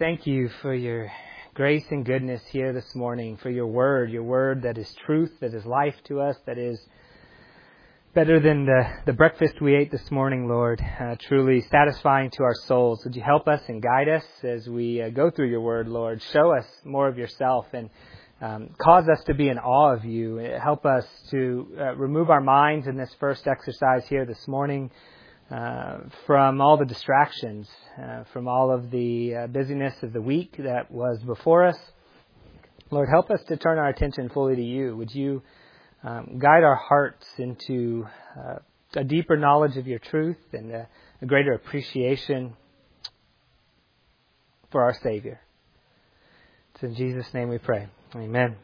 thank you for your grace and goodness here this morning, for your word that is truth, that is life to us, that is better than the breakfast we ate this morning, Lord, truly satisfying to our souls. Would you help us and guide us as we go through your word, Lord? Show us more of yourself and cause us to be in awe of you. Help us to remove our minds in this first exercise here this morning from all the distractions, from all of the busyness of the week that was before us. Lord, help us to turn our attention fully to you. Would you guide our hearts into a deeper knowledge of your truth and a greater appreciation for our Savior. It's in Jesus' name we pray. Amen.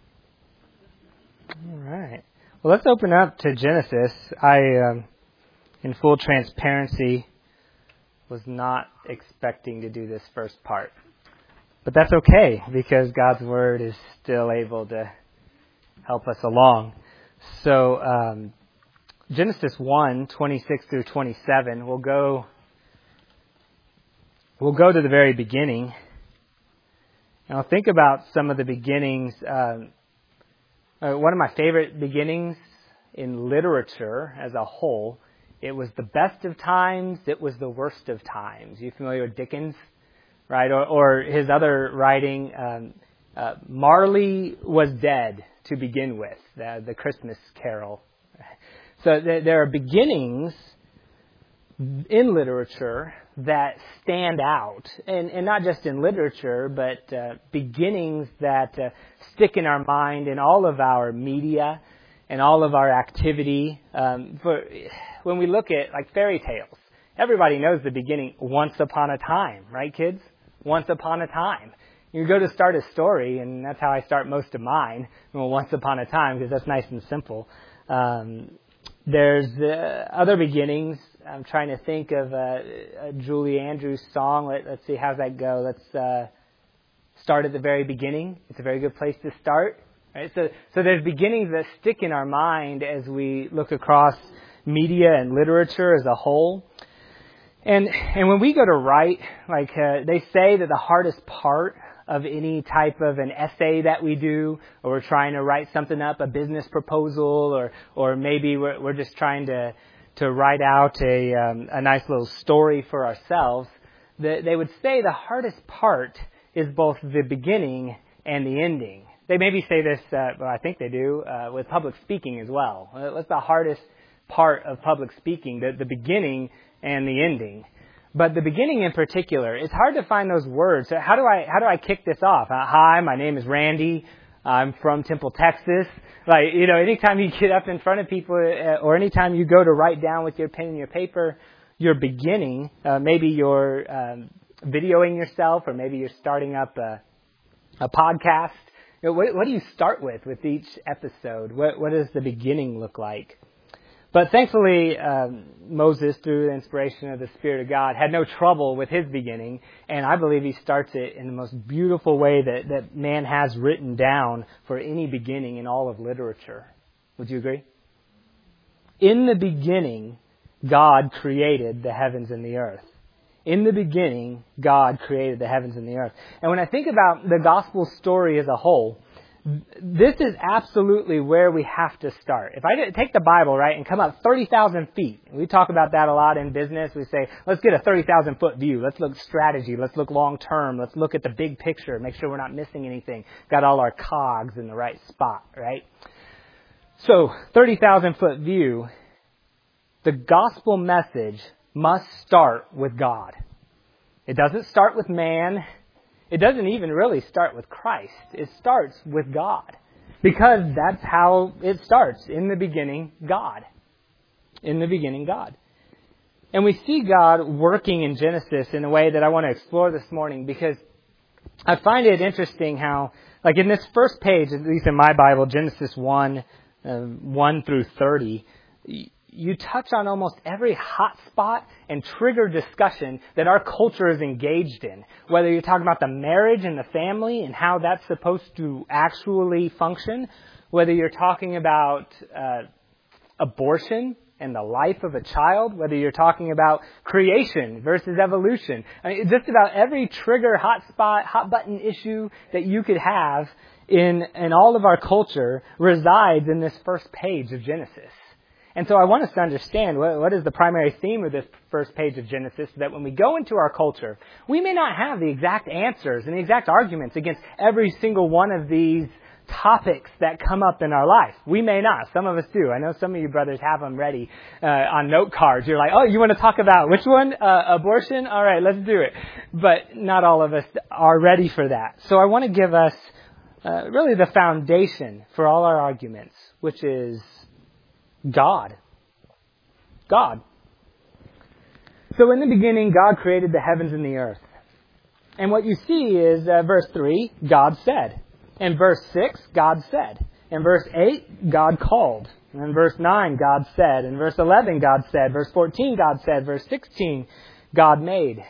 All right. Well, let's open up to Genesis. In full transparency, was not expecting to do this first part. But that's okay, because God's Word is still able to help us along. So, Genesis 1, 26 through 27, we'll go to the very beginning. And I'll think about some of the beginnings. One of my favorite beginnings in literature as a whole, it was the best of times, it was the worst of times. You familiar with Dickens, right? Or his other writing, Marley was dead to begin with, the Christmas Carol. So there are beginnings in literature that stand out, and not just in literature, but beginnings that stick in our mind in all of our media and all of our activity. When we look at like fairy tales, everybody knows the beginning, once upon a time, right, kids? Once upon a time. You go to start a story, and that's how I start most of mine, once upon a time, because that's nice and simple. There's other beginnings. I'm trying to think of a Julie Andrews song. Let's see, how's that go? Let's start at the very beginning. It's a very good place to start. Right? So there's beginnings that stick in our mind as we look across media and literature as a whole. And when we go to write, they say that the hardest part of any type of an essay that we do, or we're trying to write something up, a business proposal, or maybe we're just trying to write out a nice little story for ourselves, they would say the hardest part is both the beginning and the ending. They maybe say this, I think they do, with public speaking as well. What's the hardest part of public speaking? The beginning and the ending. But the beginning in particular, it's hard to find those words. So how do I kick this off? Hi, my name is Randy. I'm from Temple, Texas. Anytime you get up in front of people, or anytime you go to write down with your pen and your paper, your beginning, maybe you're videoing yourself, or maybe you're starting up a podcast. What do you start with each episode? What does the beginning look like? But thankfully, Moses, through the inspiration of the Spirit of God, had no trouble with his beginning, and I believe he starts it in the most beautiful way that man has written down for any beginning in all of literature. Would you agree? In the beginning, God created the heavens and the earth. In the beginning, God created the heavens and the earth. And when I think about the gospel story as a whole, this is absolutely where we have to start. If I take the Bible, right, and come up 30,000 feet, we talk about that a lot in business. We say, let's get a 30,000 foot view. Let's look strategy. Let's look long term. Let's look at the big picture. Make sure we're not missing anything. Got all our cogs in the right spot, right? So, 30,000 foot view, the gospel message must start with God. It doesn't start with man. It doesn't even really start with Christ. It starts with God. Because that's how it starts. In the beginning, God. In the beginning, God. And we see God working in Genesis in a way that I want to explore this morning, because I find it interesting how, in this first page, at least in my Bible, Genesis 1, 1 through 30, you touch on almost every hot spot and trigger discussion that our culture is engaged in. Whether you're talking about the marriage and the family and how that's supposed to actually function, whether you're talking about abortion and the life of a child, whether you're talking about creation versus evolution. I mean, just about every trigger, hot button issue that you could have in all of our culture resides in this first page of Genesis. And so I want us to understand what is the primary theme of this first page of Genesis, so that when we go into our culture, we may not have the exact answers and the exact arguments against every single one of these topics that come up in our life. We may not. Some of us do. I know some of you brothers have them ready on note cards. You're like, oh, you want to talk about which one? Abortion? All right, let's do it. But not all of us are ready for that. So I want to give us really the foundation for all our arguments, which is God. God. So in the beginning, God created the heavens and the earth. And what you see is verse 3, God said. In verse 6, God said. In verse 8, God called. In verse 9, God said. In verse 11, God said. Verse 14, God said. Verse 16, God made.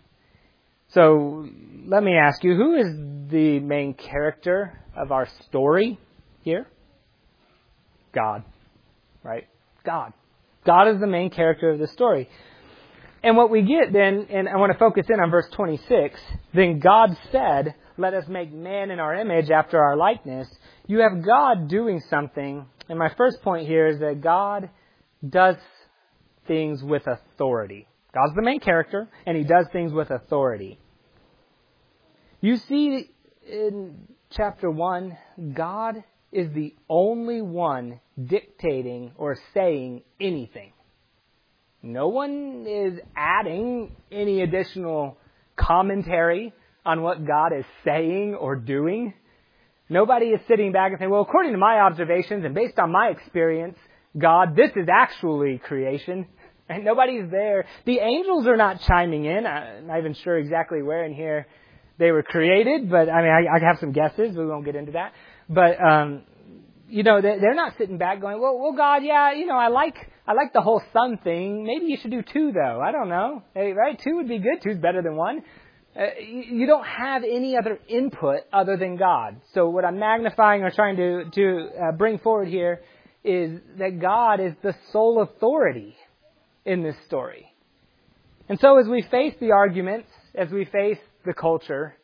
So let me ask you, who is the main character of our story here? God. Right? God. God is the main character of the story. And what we get then, and I want to focus in on verse 26, then God said, let us make man in our image after our likeness. You have God doing something. And my first point here is that God does things with authority. God's the main character, and He does things with authority. You see in chapter 1, God is the only one dictating or saying anything. No one is adding any additional commentary on what God is saying or doing. Nobody is sitting back and saying, well, according to my observations and based on my experience, God, this is actually creation. And nobody's there. The angels are not chiming in. I'm not even sure exactly where in here they were created, but I mean, I have some guesses. We won't get into that. But, they're not sitting back going, well, God, yeah, I like the whole sun thing. Maybe you should do 2, though. I don't know. Hey, right? 2 would be good. 2's better than 1. You don't have any other input other than God. So what I'm magnifying or trying to bring forward here is that God is the sole authority in this story. And so as we face the arguments, as we face the culture,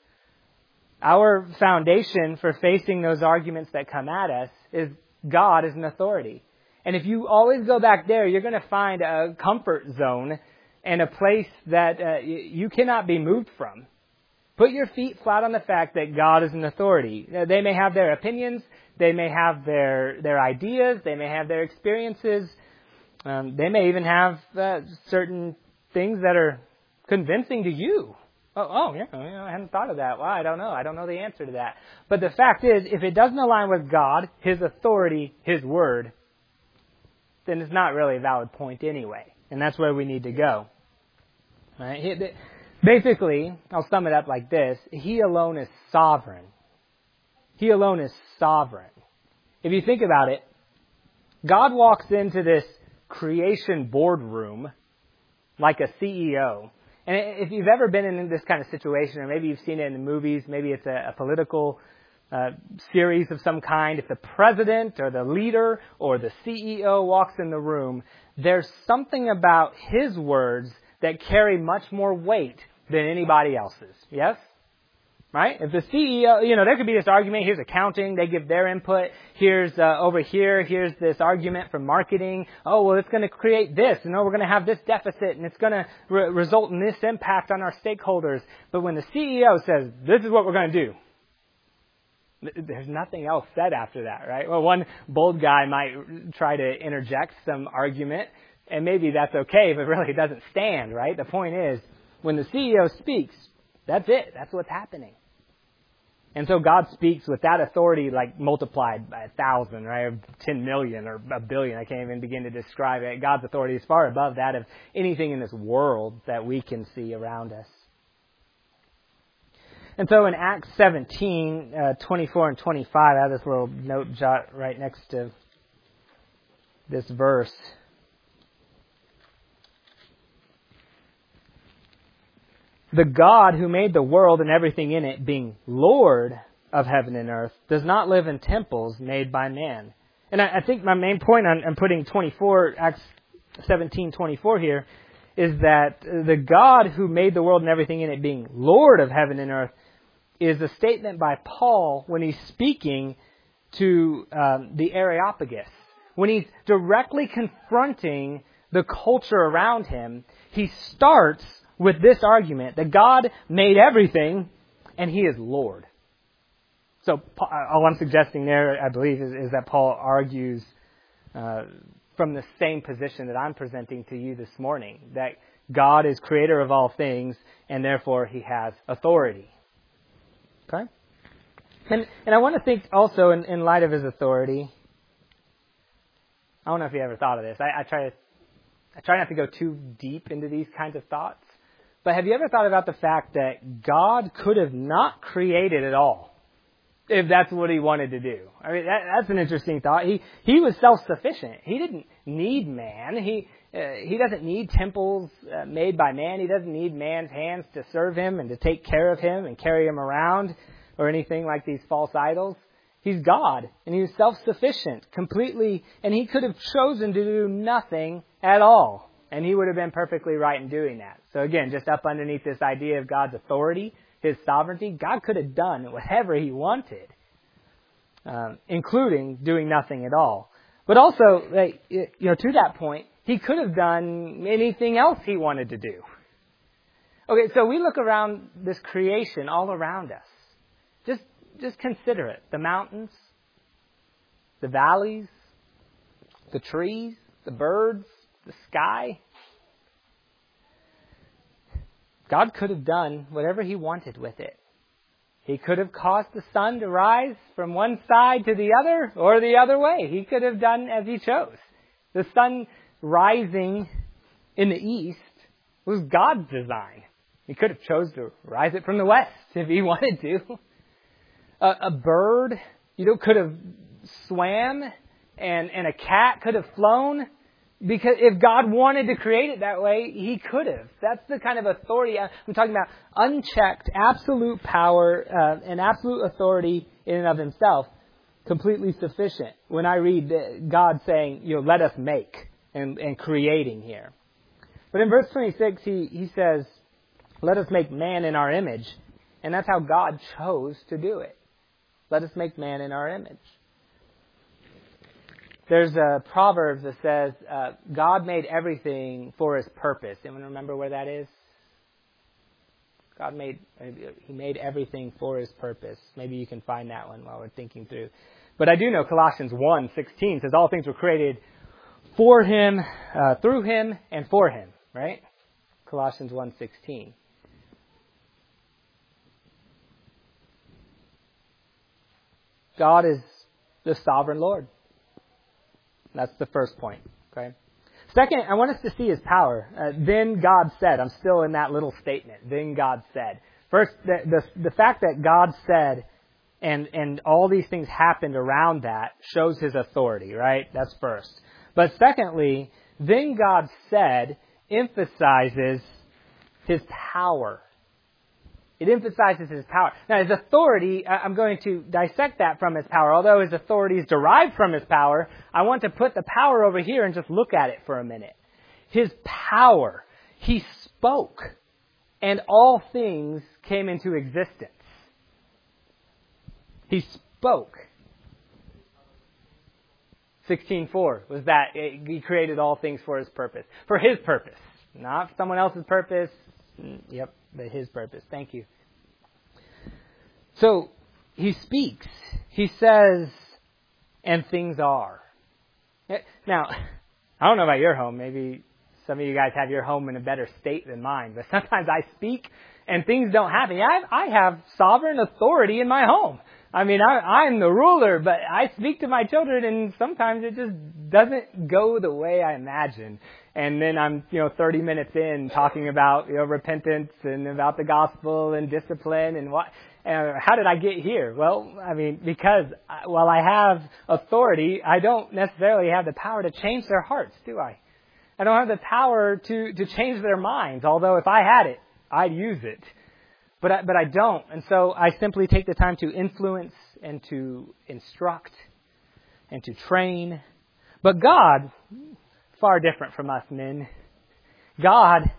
our foundation for facing those arguments that come at us is God as an authority. And if you always go back there, you're going to find a comfort zone and a place that you cannot be moved from. Put your feet flat on the fact that God is an authority. They may have their opinions, they may have their ideas, they may have their experiences, they may even have certain things that are convincing to you. Yeah, I hadn't thought of that. Well, I don't know. I don't know the answer to that. But the fact is, if it doesn't align with God, His authority, His word, then it's not really a valid point anyway. And that's where we need to go. Right? Basically, I'll sum it up like this. He alone is sovereign. He alone is sovereign. If you think about it, God walks into this creation boardroom like a CEO. And if you've ever been in this kind of situation, or maybe you've seen it in the movies, maybe it's a political series of some kind, if the president or the leader or the CEO walks in the room, there's something about his words that carry much more weight than anybody else's. Yes? Right? If the CEO, there could be this argument, here's accounting, they give their input, here's over here, here's this argument from marketing, oh, well, it's going to create this, and we're going to have this deficit, and it's going to result in this impact on our stakeholders. But when the CEO says, this is what we're going to do, there's nothing else said after that, right? Well, one bold guy might try to interject some argument, and maybe that's okay, but really it doesn't stand, right? The point is, when the CEO speaks, that's it. That's what's happening. And so God speaks with that authority like multiplied by 1,000, right? Or 10 million or a billion. I can't even begin to describe it. God's authority is far above that of anything in this world that we can see around us. And so in Acts 17, 24 and 25, I have this little note jot right next to this verse. The God who made the world and everything in it, being Lord of heaven and earth, does not live in temples made by man. And I think my main point on putting 24, Acts 17:24 here is that the God who made the world and everything in it, being Lord of heaven and earth, is a statement by Paul when he's speaking to the Areopagus. When he's directly confronting the culture around him, he starts with this argument that God made everything and He is Lord. So all I'm suggesting there, I believe, is that Paul argues from the same position that I'm presenting to you this morning, that God is creator of all things and therefore He has authority. Okay? And I want to think also in light of His authority. I don't know if you ever thought of this. I try not to go too deep into these kinds of thoughts. But have you ever thought about the fact that God could have not created at all if that's what He wanted to do? I mean, that's an interesting thought. He was self-sufficient. He didn't need man. He doesn't need temples made by man. He doesn't need man's hands to serve Him and to take care of Him and carry Him around or anything like these false idols. He's God, and He was self-sufficient completely, and He could have chosen to do nothing at all. And He would have been perfectly right in doing that. So again, just up underneath this idea of God's authority, His sovereignty, God could have done whatever He wanted, including doing nothing at all. But also, to that point, He could have done anything else He wanted to do. Okay, so we look around this creation all around us. Just consider it. The mountains, the valleys, the trees, the birds, the sky. God could have done whatever He wanted with it. He could have caused the sun to rise from one side to the other or the other way. He could have done as He chose. The sun rising in the east was God's design. He could have chose to rise it from the west if He wanted to. A bird, could have swam and a cat could have flown. Because if God wanted to create it that way, He could have. That's the kind of authority. I'm talking about unchecked, absolute power and absolute authority in and of Himself. Completely sufficient. When I read God saying, let us make and creating here. But in verse 26, he says, let us make man in our image. And that's how God chose to do it. Let us make man in our image. There's a proverb that says, God made everything for His purpose. Anyone remember where that is? He made everything for His purpose. Maybe you can find that one while we're thinking through. But I do know Colossians 1:16 says all things were created for Him, through Him, and for Him. Right? Colossians 1:16. God is the sovereign Lord. That's the first point. Okay. Second, I want us to see His power. Then God said. I'm still in that little statement. Then God said. First, the fact that God said and all these things happened around that shows His authority, right? That's first. But secondly, then God said emphasizes His power. It emphasizes His power. Now, His authority, I'm going to dissect that from His power. Although His authority is derived from His power, I want to put the power over here and just look at it for a minute. His power. He spoke, and all things came into existence. He spoke. 16:4 was that He created all things for His purpose. For His purpose. Not someone else's purpose. Yep. But His purpose. Thank you. So, He speaks. He says, and things are. Now, I don't know about your home. Maybe some of you guys have your home in a better state than mine. But sometimes I speak and things don't happen. I have sovereign authority in my home. I mean, I'm the ruler, but I speak to my children and sometimes it just doesn't go the way I imagine. And then I'm, 30 minutes in talking about, repentance and about the gospel and discipline and how did I get here? Well, I mean, because while I have authority, I don't necessarily have the power to change their hearts, do I? I don't have the power to change their minds, although if I had it, I'd use it. But I don't. And so I simply take the time to influence and to instruct and to train. But God, far different from us men. God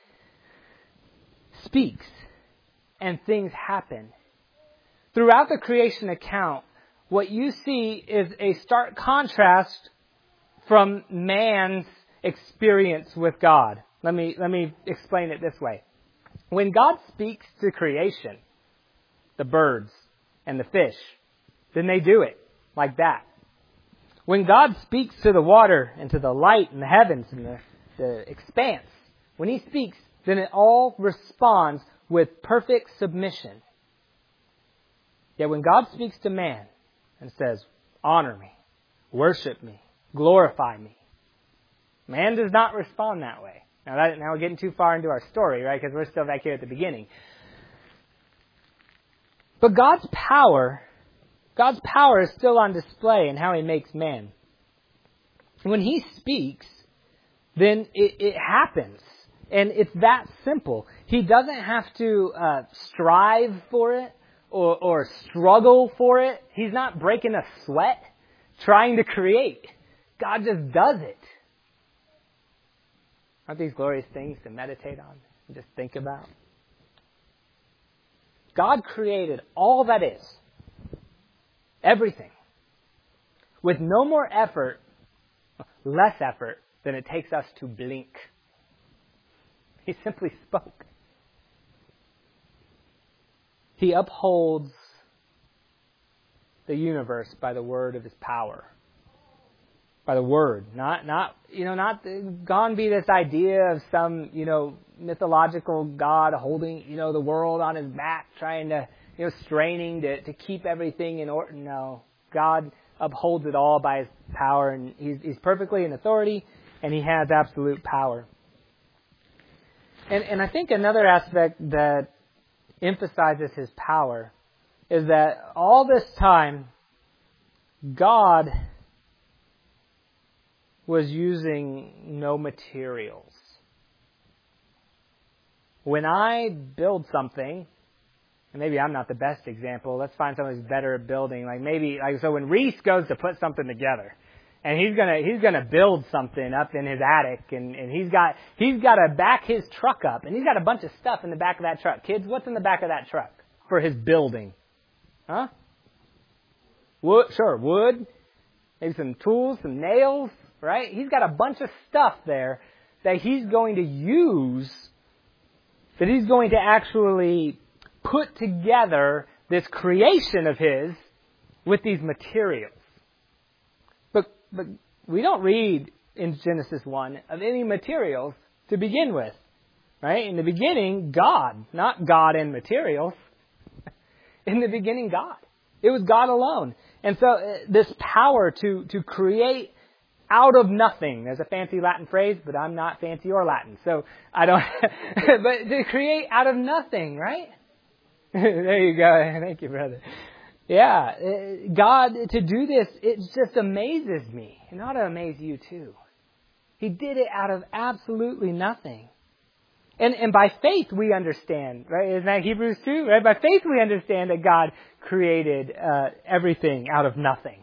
speaks and things happen. Throughout the creation account, what you see is a stark contrast from man's experience with God. Let me explain it this way. When God speaks to creation, the birds and the fish, then they do it like that. When God speaks to the water and to the light and the heavens and the expanse, when He speaks, then it all responds with perfect submission. Yet when God speaks to man and says, honor me, worship me, glorify me, man does not respond that way. Now we're getting too far into our story, right? Because we're still back here at the beginning. But God's power is still on display in how He makes man. When He speaks, then it happens. And it's that simple. He doesn't have to strive for it or struggle for it. He's not breaking a sweat trying to create. God just does it. Aren't these glorious things to meditate on and just think about? God created all that is. Everything. With no more effort, less effort than it takes us to blink. He simply spoke. He upholds the universe by the word of His power. By the word. Not gone be this idea of some, mythological God holding, the world on His back, trying to, straining to keep everything in order. No. God upholds it all by His power, and He's perfectly in authority, and He has absolute power. And I think another aspect that emphasizes His power is that all this time, God was using no materials. When I build something, and maybe I'm not the best example, let's find someone who's better at building. So when Reese goes to put something together, and he's gonna build something up in his attic, and he's got to back his truck up, and he's got a bunch of stuff in the back of that truck. Kids, what's in the back of that truck for his building? Huh? Wood, sure, wood, maybe some tools, some nails, right? He's got a bunch of stuff there that he's going to use, that he's going to actually put together this creation of his with these materials. But we don't read in Genesis 1 of any materials to begin with, right? In the beginning, God, not God and materials. In the beginning, God. It was God alone. And so this power to create out of nothing. There's a fancy Latin phrase, but I'm not fancy or Latin, so I don't. But to create out of nothing, right? There you go. Thank you, brother. Yeah, God, to do this, it just amazes me. It ought to amaze you too. He did it out of absolutely nothing. And by faith we understand, right? Isn't that Hebrews 2, right? By faith we understand that God created everything out of nothing.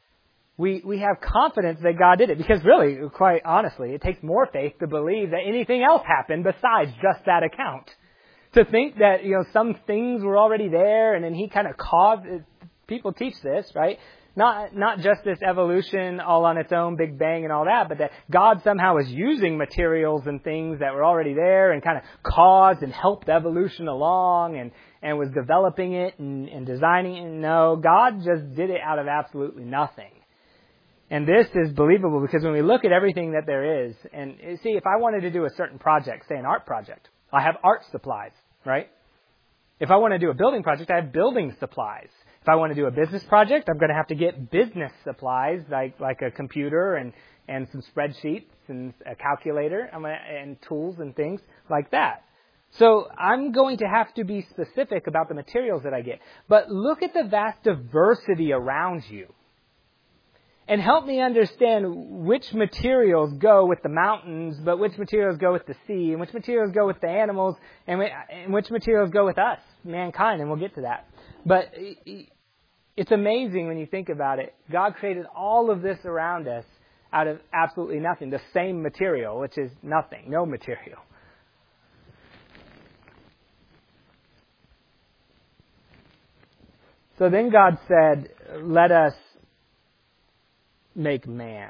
We have confidence that God did it, because really, quite honestly, it takes more faith to believe that anything else happened besides just that account. To think that, some things were already there and then He kind of caused it. People teach this, right? Not just this evolution all on its own, Big Bang and all that, but that God somehow was using materials and things that were already there and kind of caused and helped evolution along and was developing it and designing it. No, God just did it out of absolutely nothing. And this is believable because when we look at everything that there is, and see, if I wanted to do a certain project, say an art project, I have art supplies, right? If I want to do a building project, I have building supplies. If I want to do a business project, I'm going to have to get business supplies like a computer and some spreadsheets and a calculator and tools and things like that. So I'm going to have to be specific about the materials that I get. But look at the vast diversity around you. And help me understand which materials go with the mountains, but which materials go with the sea, and which materials go with the animals, and which materials go with us, mankind, and we'll get to that. But it's amazing when you think about it. God created all of this around us out of absolutely nothing. The same material, which is nothing, no material. So then God said, let us make man.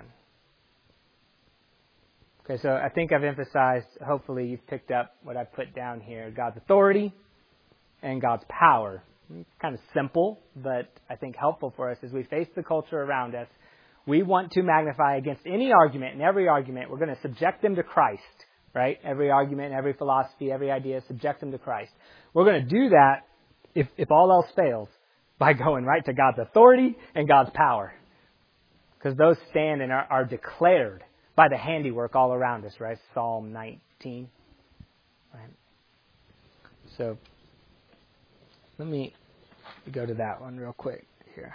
Okay, so I think I've emphasized, hopefully you've picked up what I put down here, God's authority and God's power. It's kind of simple, but I think helpful for us as we face the culture around us. We want to magnify against any argument and every argument. We're going to subject them to Christ, right? Every argument, every philosophy, every idea, subject them to Christ. We're going to do that, if all else fails, by going right to God's authority and God's power. Because those stand and are declared by the handiwork all around us, right? Psalm 19. Right? So, let me go to that one real quick here.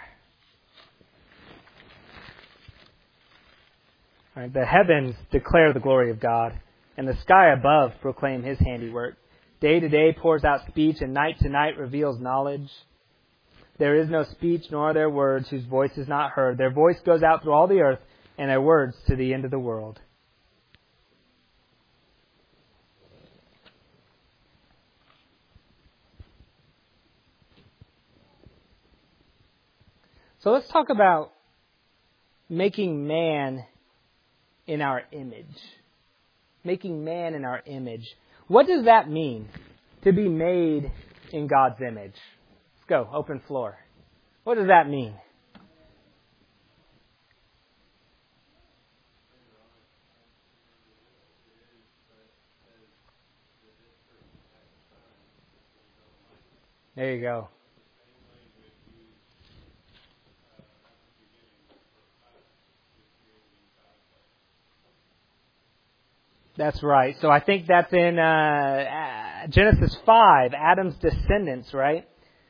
All right, the heavens declare the glory of God, and the sky above proclaim His handiwork. Day to day pours out speech, and night to night reveals knowledge. There is no speech, nor are there words whose voice is not heard. Their voice goes out through all the earth, and their words to the end of the world. So let's talk about making man in our image. Making man in our image. What does that mean, to be made in God's image? Let's go, open floor. What does that mean? There you go. That's right. So I think that's in Genesis 5, Adam's descendants, right?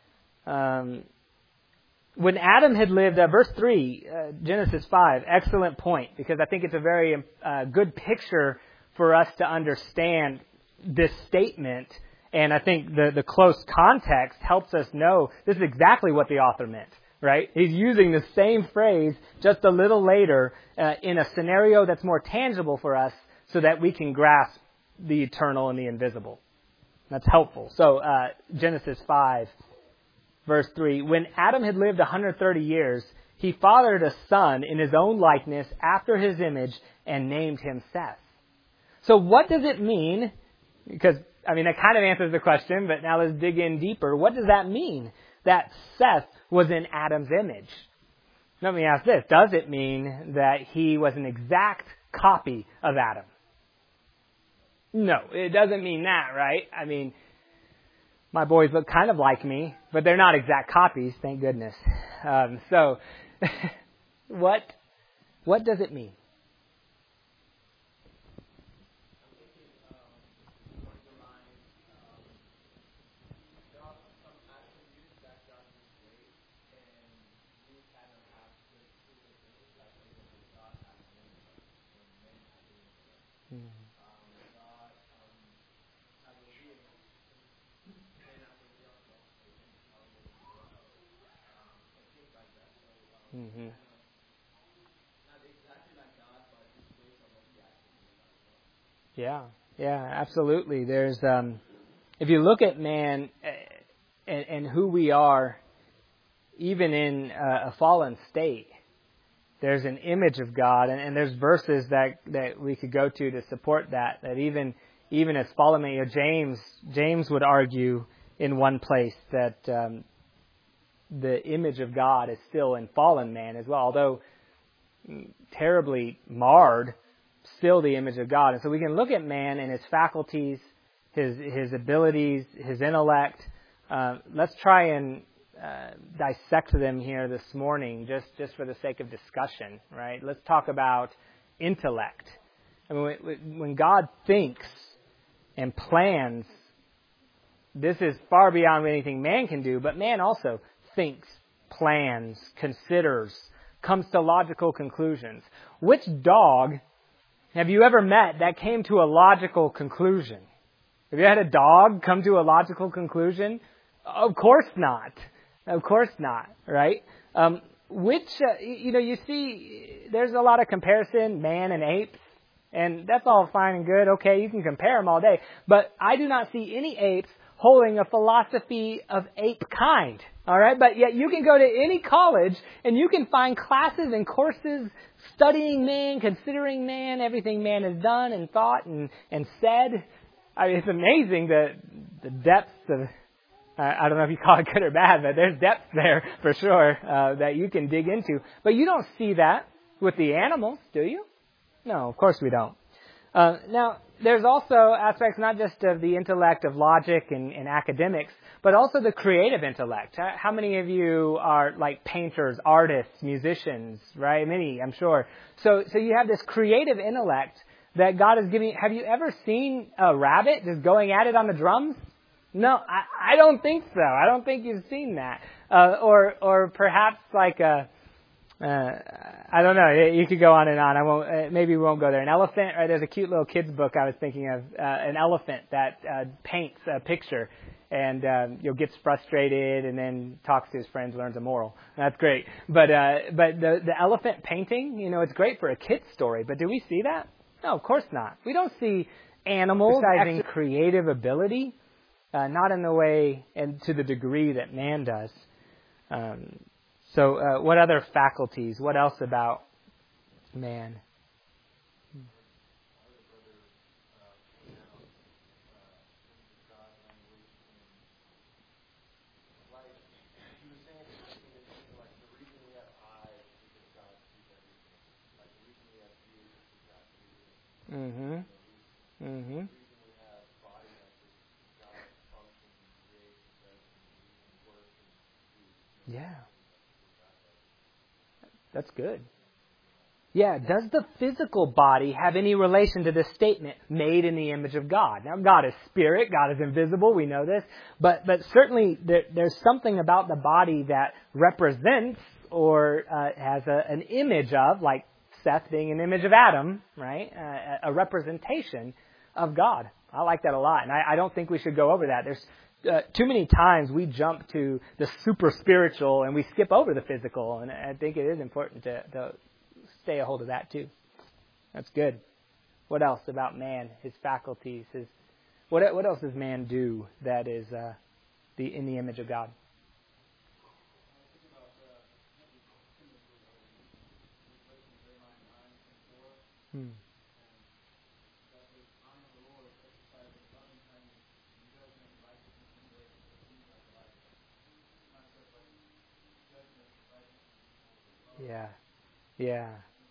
When Adam had lived, verse 3, Genesis 5, excellent point, because I think it's a very good picture for us to understand this statement. And I think the close context helps us know this is exactly what the author meant, right? He's using the same phrase just a little later in a scenario that's more tangible for us so that we can grasp the eternal and the invisible. That's helpful. So Genesis 5, verse 3, when Adam had lived 130 years, he fathered a son in his own likeness after his image and named him Seth. So what does it mean? Because that kind of answers the question, but now let's dig in deeper. What does that mean, that Seth was in Adam's image? Let me ask this. Does it mean that he was an exact copy of Adam? No, it doesn't mean that, right? My boys look kind of like me, but they're not exact copies, thank goodness. So, what does it mean? Mm-hmm. Yeah, absolutely. There's, if you look at man and who we are, even in a fallen state, there's an image of God, and there's verses that we could go to support that even as fallen man, James would argue in one place that the image of God is still in fallen man as well, although terribly marred, still the image of God. And so we can look at man and his faculties, his abilities, his intellect. Let's try and dissect them here this morning, just for the sake of discussion, right? Let's talk about intellect. When God thinks and plans, this is far beyond anything man can do, but man also thinks, plans, considers, comes to logical conclusions. Which dog have you ever met that came to a logical conclusion? Have you had a dog come to a logical conclusion? Of course not. Of course not, right? you see, there's a lot of comparison, man and apes, and that's all fine and good. Okay, you can compare them all day, but I do not see any apes holding a philosophy of ape kind. All right, but yet you can go to any college and you can find classes and courses studying man, considering man, everything man has done and thought and said. I mean, it's amazing the depths of, I don't know if you call it good or bad, but there's depths there for sure that you can dig into. But you don't see that with the animals, do you? No, of course we don't. Now, there's also aspects not just of the intellect of logic and academics, but also the creative intellect. How many of you are like painters, artists, musicians, right? Many, I'm sure. So you have this creative intellect that God is giving. Have you ever seen a rabbit just going at it on the drums? No, I don't think so. I don't think you've seen that. Or perhaps like I don't know. You could go on and on. I won't. Maybe we won't go there. An elephant. Right? There's a cute little kids book I was thinking of. An elephant that paints a picture and gets frustrated and then talks to his friends, learns a moral. That's great. But the elephant painting, it's great for a kid's story. But do we see that? No, of course not. We don't see animals exercising creative ability, not in the way and to the degree that man does. So what other faculties? What else about man? Mm-hmm. Mm-hmm. Yeah. That's good. Yeah, does the physical body have any relation to this statement, made in the image of God? Now, God is spirit, God is invisible, we know this, but certainly there's something about the body that represents or has an image of, like Seth being an image of Adam, right? A representation of God. I like that a lot, and I don't think we should go over that. There's too many times we jump to the super spiritual and we skip over the physical, and I think it is important to stay a hold of that too. That's good. What else about man? His faculties. What else does man do that is in the image of God? Yeah.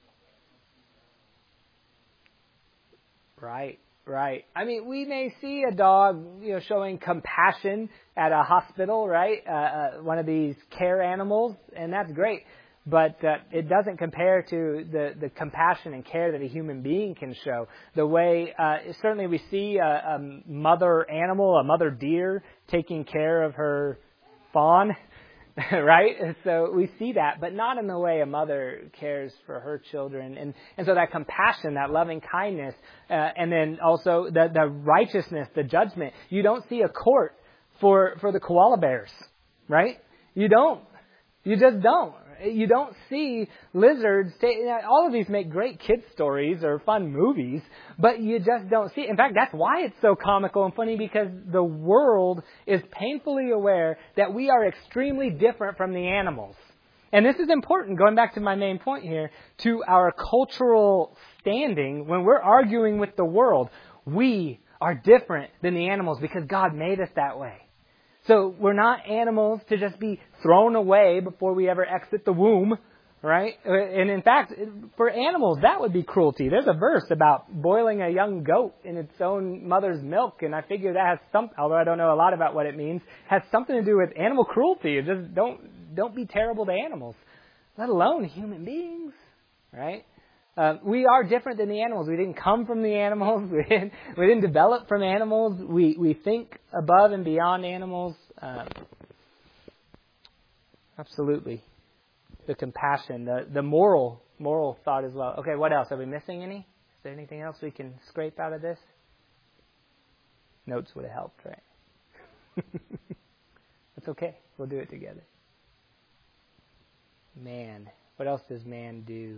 Right. I mean, we may see a dog, showing compassion at a hospital, right? One of these care animals, and that's great. But it doesn't compare to the compassion and care that a human being can show. The way, certainly we see a mother animal, a mother deer, taking care of her fawn, right? So we see that, but not in the way a mother cares for her children. And so that compassion, that loving kindness, and then also the righteousness, the judgment. You don't see a court for the koala bears, right? You don't. You just don't. You don't see lizards. All of these make great kids' stories or fun movies, but you just don't see it. In fact, that's why it's so comical and funny, because the world is painfully aware that we are extremely different from the animals. And this is important, going back to my main point here, to our cultural standing when we're arguing with the world. We are different than the animals because God made us that way. So we're not animals to just be thrown away before we ever exit the womb, right? And in fact, for animals, that would be cruelty. There's a verse about boiling a young goat in its own mother's milk, and I figure that has although I don't know a lot about what it means, has something to do with animal cruelty. Just don't be terrible to animals, let alone human beings, right? We are different than the animals. We didn't come from the animals. We didn't develop from animals. We think above and beyond animals. Absolutely. The compassion, the moral thought as well. Okay, what else? Are we missing any? Is there anything else we can scrape out of this? Notes would have helped, right? That's okay. We'll do it together. Man. What else does man do?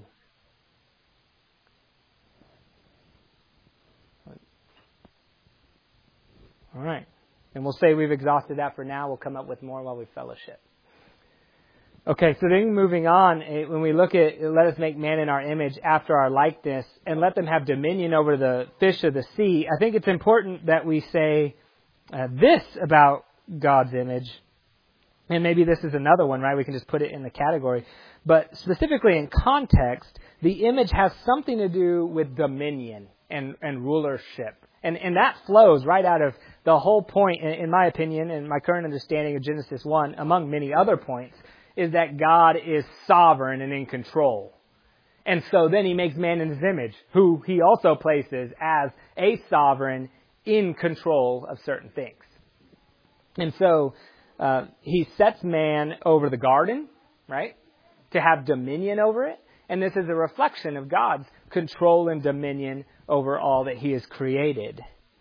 All right. And we'll say we've exhausted that for now. We'll come up with more while we fellowship. Okay, so then moving on, when we look at, let us make man in our image after our likeness and let them have dominion over the fish of the sea, I think it's important that we say this about God's image. And maybe this is another one, right? We can just put it in the category. But specifically in context, the image has something to do with dominion and rulership. And that flows right out of the whole point, in my opinion, and my current understanding of Genesis 1, among many other points, is that God is sovereign and in control. And so then he makes man in his image, who he also places as a sovereign in control of certain things. And so he sets man over the garden, right, to have dominion over it. And this is a reflection of God's control and dominion over all that he has created.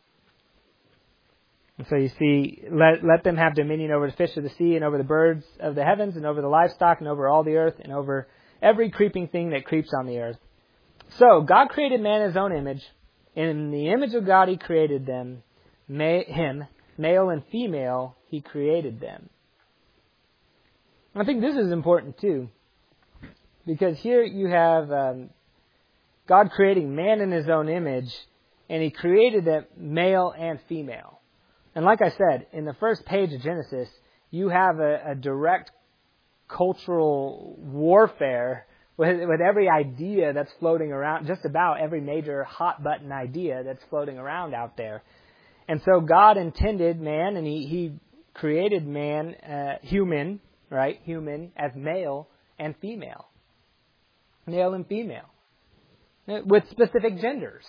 And so you see, let them have dominion over the fish of the sea and over the birds of the heavens and over the livestock and over all the earth and over every creeping thing that creeps on the earth. So God created man in his own image. In the image of God he created them. Him, male and female, he created them. I think this is important too. Because here you have God creating man in his own image, and he created them male and female. And like I said, in the first page of Genesis, you have a direct cultural warfare with every idea that's floating around, just about every major hot button idea that's floating around out there. And so God intended man, and he created man, human, right? Human as male and female. Male and female. With specific genders.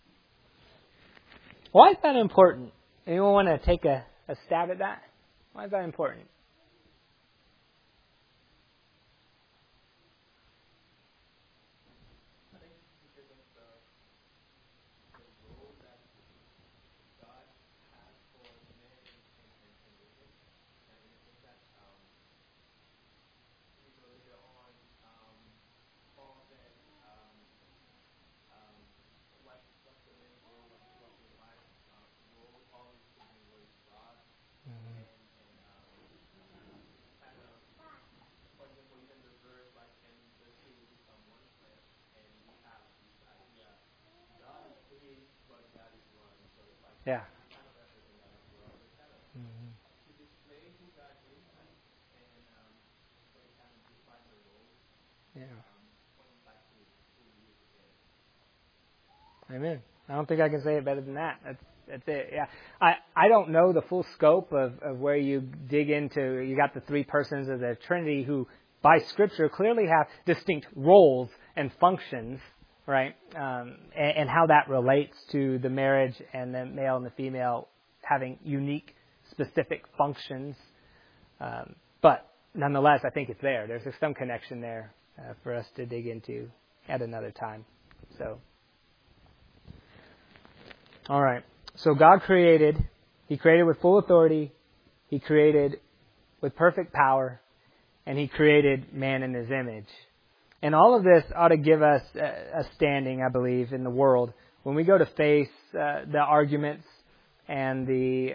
Why is that important? Anyone want to take a stab at that? Why is that important? Yeah. Mm-hmm. Yeah. Amen. I don't think I can say it better than that. That's it. Yeah. I don't know the full scope of where you dig into. You got the three persons of the Trinity who, by Scripture, clearly have distinct roles and functions, right? And how that relates to the marriage and the male and the female having unique, specific functions. But nonetheless, I think it's there. There's some connection there for us to dig into at another time. So, all right. So God created. He created with full authority. He created with perfect power. And he created man in his image. And all of this ought to give us a standing, I believe, in the world. When we go to face the arguments and the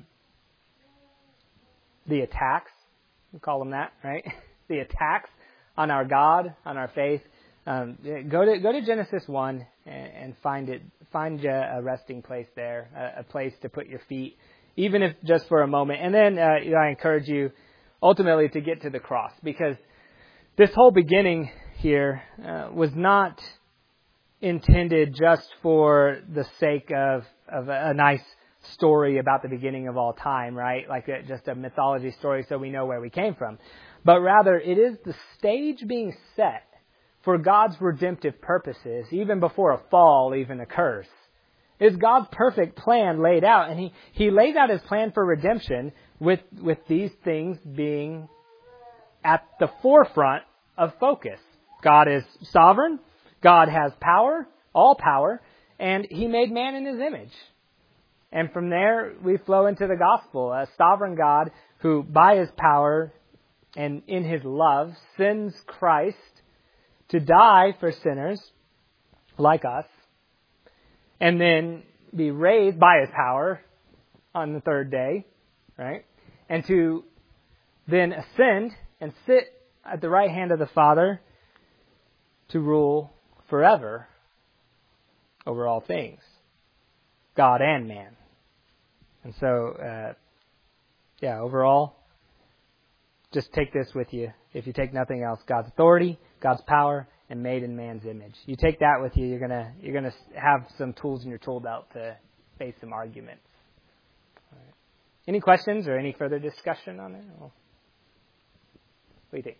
attacks, we call them that, right? The attacks on our God, on our faith. Go to Genesis 1 and find a resting place there, a place to put your feet, even if just for a moment. And then I encourage you ultimately to get to the cross, because this whole beginning here was not intended just for the sake of a nice story about the beginning of all time, right? Like just a mythology story so we know where we came from. But rather, it is the stage being set for God's redemptive purposes, even before a fall even occurs. It's God's perfect plan laid out, and He lays out His plan for redemption with these things being at the forefront of focus. God is sovereign, God has power, all power, and He made man in His image. And from there, we flow into the gospel, a sovereign God who, by His power, and in His love sends Christ to die for sinners like us, and then be raised by His power on the third day, right? And to then ascend and sit at the right hand of the Father to rule forever over all things, God and man. And so, overall, just take this with you. If you take nothing else, God's authority, God's power, and made in man's image. You take that with you, you're gonna have some tools in your tool belt to face some arguments. All right. Any questions or any further discussion on it? What do you think?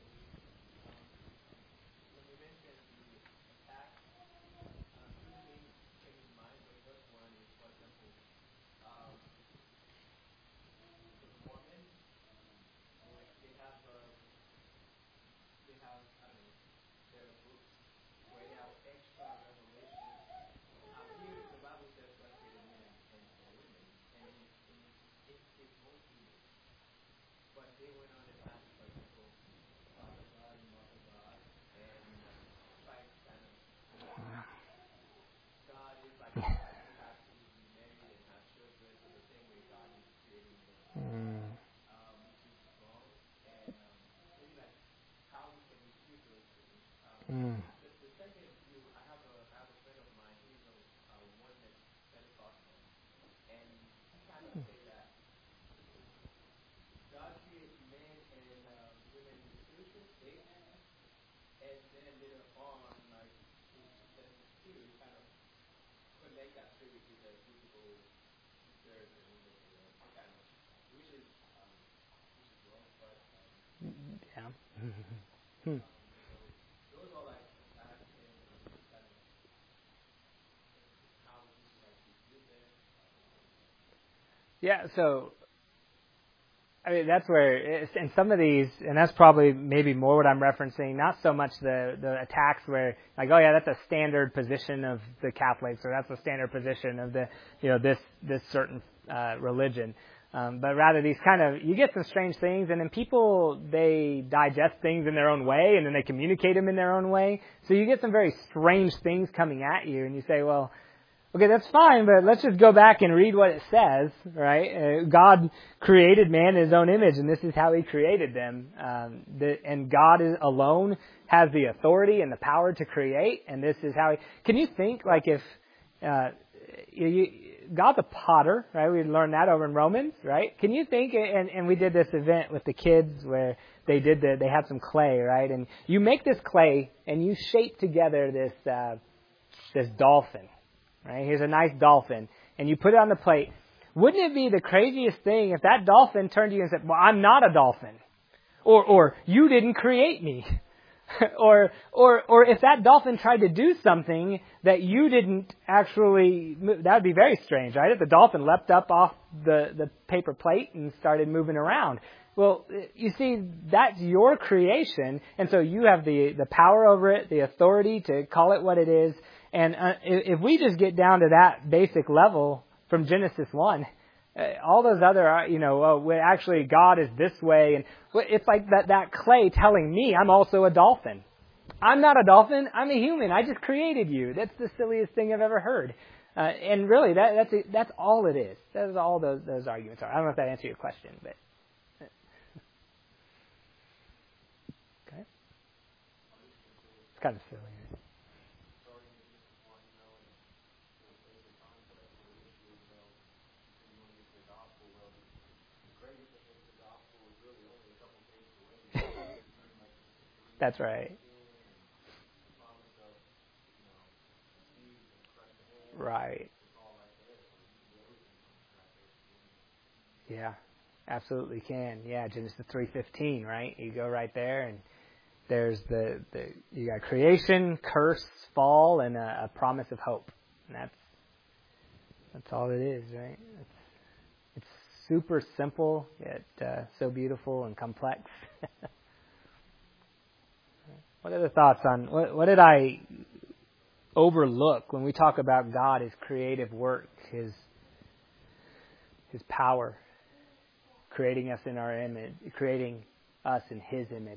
Yeah, so I mean that's where in some of these, and that's probably maybe more what I'm referencing. Not so much the attacks where like, oh yeah, that's a standard position of the Catholics, or that's a standard position of the this certain religion. But rather these kind of, you get some strange things, and then people, they digest things in their own way, and then they communicate them in their own way. So you get some very strange things coming at you, and you say, well, okay, that's fine, but let's just go back and read what it says, right? God created man in His own image, and this is how He created them. And God alone has the authority and the power to create, and this is how Can you think, like, if God's a potter, right? We learned that over in Romans, right? Can you think, and we did this event with the kids where they had some clay, right? And you make this clay, and you shape together this dolphin. Right? Here's a nice dolphin, and you put it on the plate. Wouldn't it be the craziest thing if that dolphin turned to you and said, well, I'm not a dolphin, or you didn't create me, or if that dolphin tried to do something that you didn't actually, that would be very strange, right? If the dolphin leapt up off the paper plate and started moving around. Well, you see, that's your creation, and so you have the power over it, the authority to call it what it is. And if we just get down to that basic level from Genesis 1, all those other, actually God is this way. And it's like that clay telling me I'm also a dolphin. I'm not a dolphin. I'm a human. I just created you. That's the silliest thing I've ever heard. And really, that's all it is. That's all those arguments are. I don't know if that answers your question, but. Okay. It's kind of silly. That's right. Right. Yeah, absolutely can. Yeah, Genesis 3:15, right? You go right there, and there's you got creation, curse, fall, and a promise of hope. And that's all it is, right? It's super simple, yet so beautiful and complex. What are the thoughts on what did I overlook when we talk about God, His creative work, His power, creating us in our image, creating us in His image.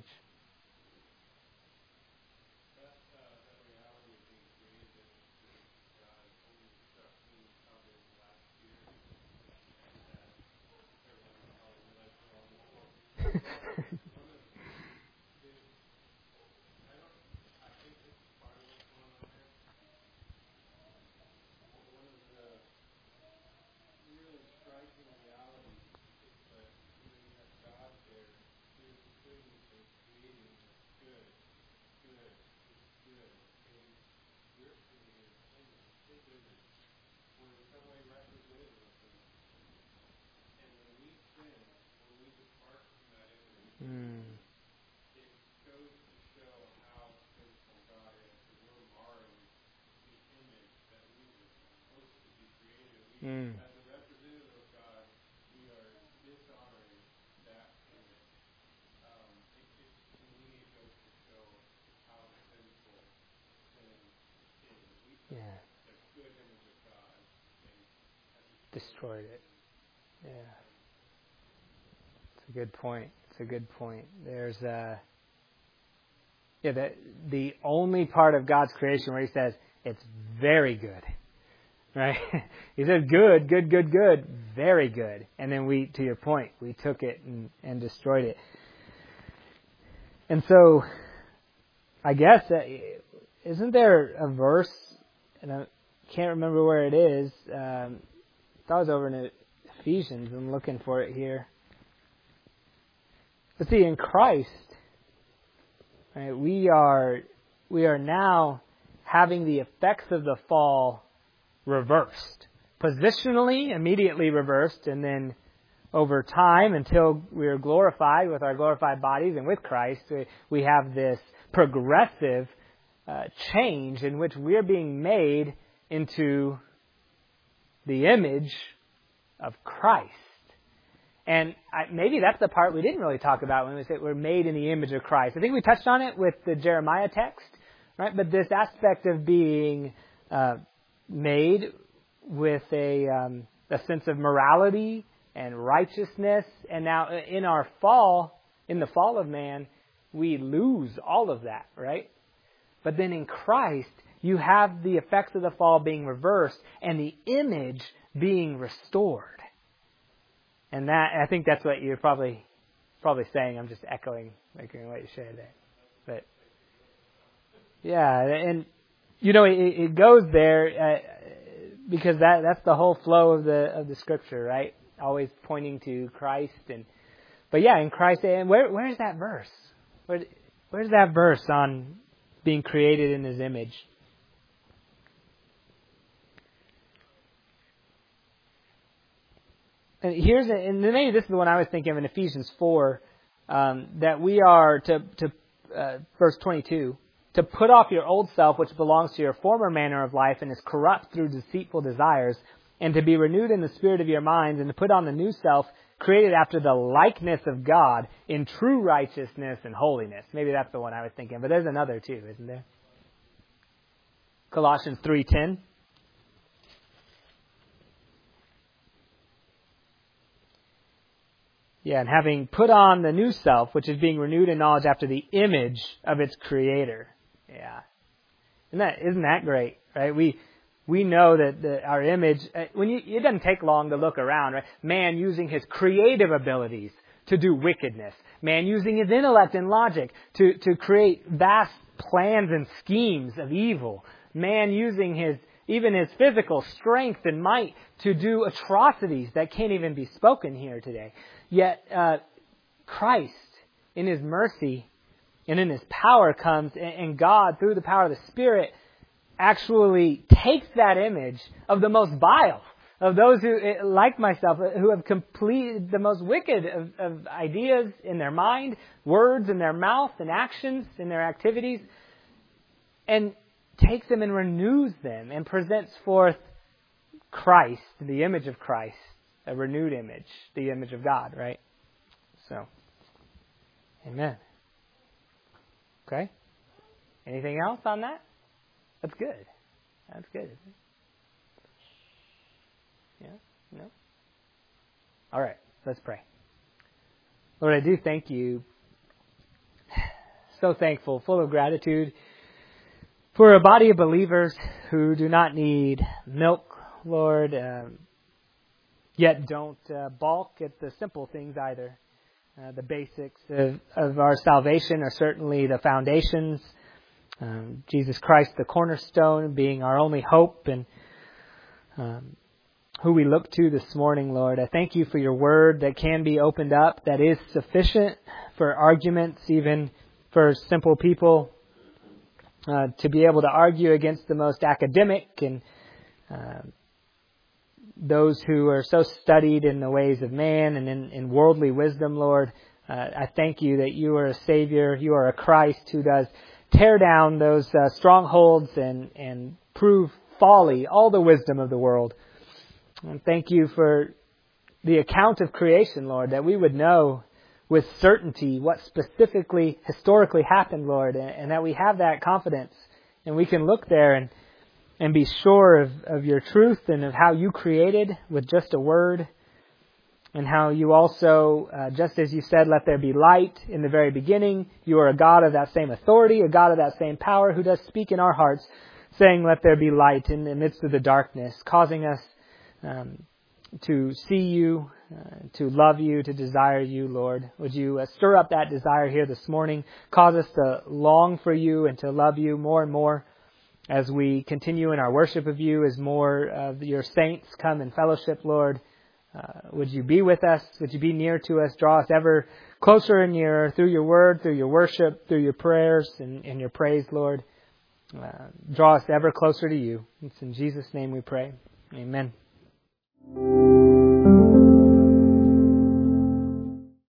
As a representative of God, we are dishonoring that image. To me, it goes to show how sinful sin is. We took the good image of God and Destroyed it. Yeah. It's a good point. It's a good point. There's the only part of God's creation where He says it's very good. Right? He says good, good, good, good, very good. And then we, to your point, we took it and destroyed it. And so, I guess, isn't there a verse, and I can't remember where it is, I thought it was over in Ephesians, I'm looking for it here. But see, in Christ, right, we are now having the effects of the fall reversed. Positionally, immediately reversed, and then over time, until we are glorified with our glorified bodies and with Christ, we have this progressive change in which we are being made into the image of Christ. And maybe that's the part we didn't really talk about when we said we're made in the image of Christ. I think we touched on it with the Jeremiah text, right? But this aspect of being made with a sense of morality and righteousness, and now in the fall of man, we lose all of that, right? But then in Christ, you have the effects of the fall being reversed and the image being restored. And that, I think that's what you're probably saying. I'm just echoing what you said there. But yeah, and it goes there because that's the whole flow of the Scripture, right? Always pointing to Christ, but yeah, in Christ. And where is that verse? Where's that verse on being created in His image? And maybe this is the one I was thinking of in Ephesians 4, that we are to verse 22, to put off your old self, which belongs to your former manner of life and is corrupt through deceitful desires, and to be renewed in the spirit of your minds, and to put on the new self, created after the likeness of God in true righteousness and holiness. Maybe that's the one I was thinking, but there's another too, isn't there? Colossians 3:10. Yeah, and having put on the new self, which is being renewed in knowledge after the image of its Creator. Yeah, isn't that great, right? We know that our image. It doesn't take long to look around, right? Man using his creative abilities to do wickedness. Man using his intellect and logic to create vast plans and schemes of evil. Man using his physical strength and might to do atrocities that can't even be spoken here today. Yet Christ, in His mercy and in His power, comes, and God, through the power of the Spirit, actually takes that image of the most vile, of those who, like myself, who have completed the most wicked of ideas in their mind, words in their mouth, and actions in their activities, and takes them and renews them and presents forth Christ, the image of Christ, a renewed image, the image of God, right? So, amen. Okay? Anything else on that? That's good. That's good, isn't it? Yeah? No? All right, let's pray. Lord, I do thank You so thankful, full of gratitude for a body of believers who do not need milk, Lord, yet don't balk at the simple things either. The basics of our salvation are certainly the foundations. Jesus Christ, the cornerstone, being our only hope and who we look to this morning, Lord. I thank you for your word that can be opened up, that is sufficient for arguments, even for simple people, to be able to argue against the most academic and those who are so studied in the ways of man and in worldly wisdom, Lord. I thank you that you are a Savior, you are a Christ who does tear down those strongholds and prove folly, all the wisdom of the world. And thank you for the account of creation, Lord, that we would know with certainty what specifically, historically happened, Lord, and that we have that confidence. And we can look there and be sure of your truth and of how you created with just a word. And how you also, just as you said, let there be light in the very beginning. You are a God of that same authority, a God of that same power who does speak in our hearts, saying, let there be light in the midst of the darkness, causing us to see you, to love you, to desire you, Lord. Would you stir up that desire here this morning, cause us to long for you and to love you more and more as we continue in our worship of you, as more of your saints come in fellowship, Lord. Would you be with us? Would you be near to us? Draw us ever closer and nearer through your word, through your worship, through your prayers and your praise, Lord. Draw us ever closer to you. It's in Jesus' name we pray. Amen.